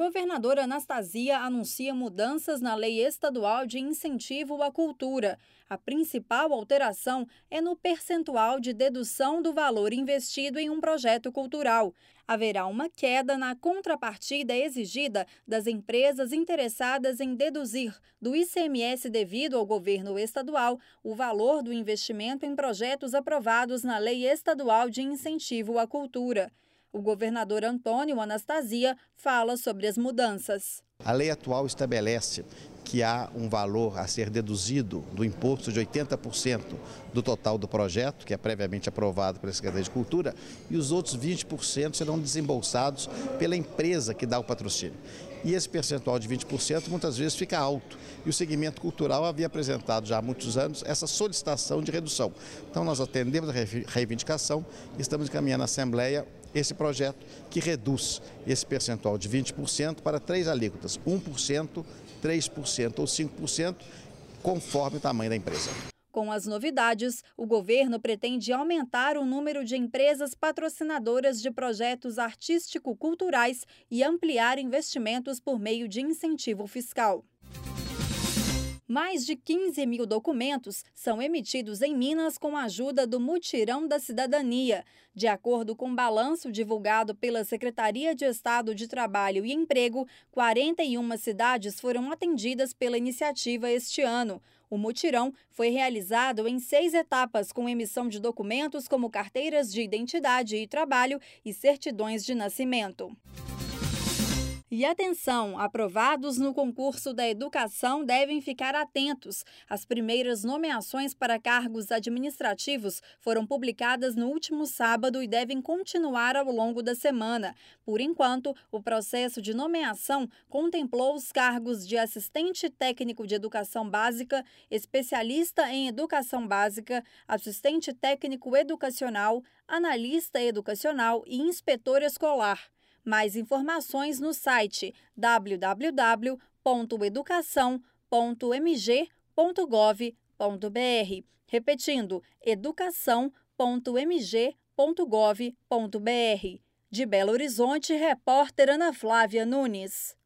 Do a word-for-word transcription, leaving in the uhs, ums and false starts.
Governadora Anastasia anuncia mudanças na Lei Estadual de Incentivo à Cultura. A principal alteração é no percentual de dedução do valor investido em um projeto cultural. Haverá uma queda na contrapartida exigida das empresas interessadas em deduzir do I C M S devido ao governo estadual o valor do investimento em projetos aprovados na Lei Estadual de Incentivo à Cultura. O governador Antônio Anastasia fala sobre as mudanças. A lei atual estabelece que há um valor a ser deduzido do imposto de oitenta por cento do total do projeto, que é previamente aprovado pela Secretaria de Cultura, e os outros vinte por cento serão desembolsados pela empresa que dá o patrocínio. E esse percentual de vinte por cento muitas vezes fica alto. E o segmento cultural havia apresentado já há muitos anos essa solicitação de redução. Então nós atendemos a reivindicação e estamos encaminhando à Assembleia esse projeto que reduz esse percentual de vinte por cento para três alíquotas, um por cento, três por cento ou cinco por cento, conforme o tamanho da empresa. Com as novidades, o governo pretende aumentar o número de empresas patrocinadoras de projetos artístico-culturais e ampliar investimentos por meio de incentivo fiscal. Mais de quinze mil documentos são emitidos em Minas com a ajuda do Mutirão da Cidadania. De acordo com o balanço divulgado pela Secretaria de Estado de Trabalho e Emprego, quarenta e uma cidades foram atendidas pela iniciativa este ano. O mutirão foi realizado em seis etapas, com emissão de documentos como carteiras de identidade e trabalho e certidões de nascimento. E atenção, aprovados no concurso da educação devem ficar atentos. As primeiras nomeações para cargos administrativos foram publicadas no último sábado e devem continuar ao longo da semana. Por enquanto, o processo de nomeação contemplou os cargos de assistente técnico de educação básica, especialista em educação básica, assistente técnico educacional, analista educacional e inspetor escolar. Mais informações no site w w w ponto educação ponto m g ponto gov ponto b r. Repetindo, educação ponto m g ponto gov ponto b r. De Belo Horizonte, repórter Ana Flávia Nunes.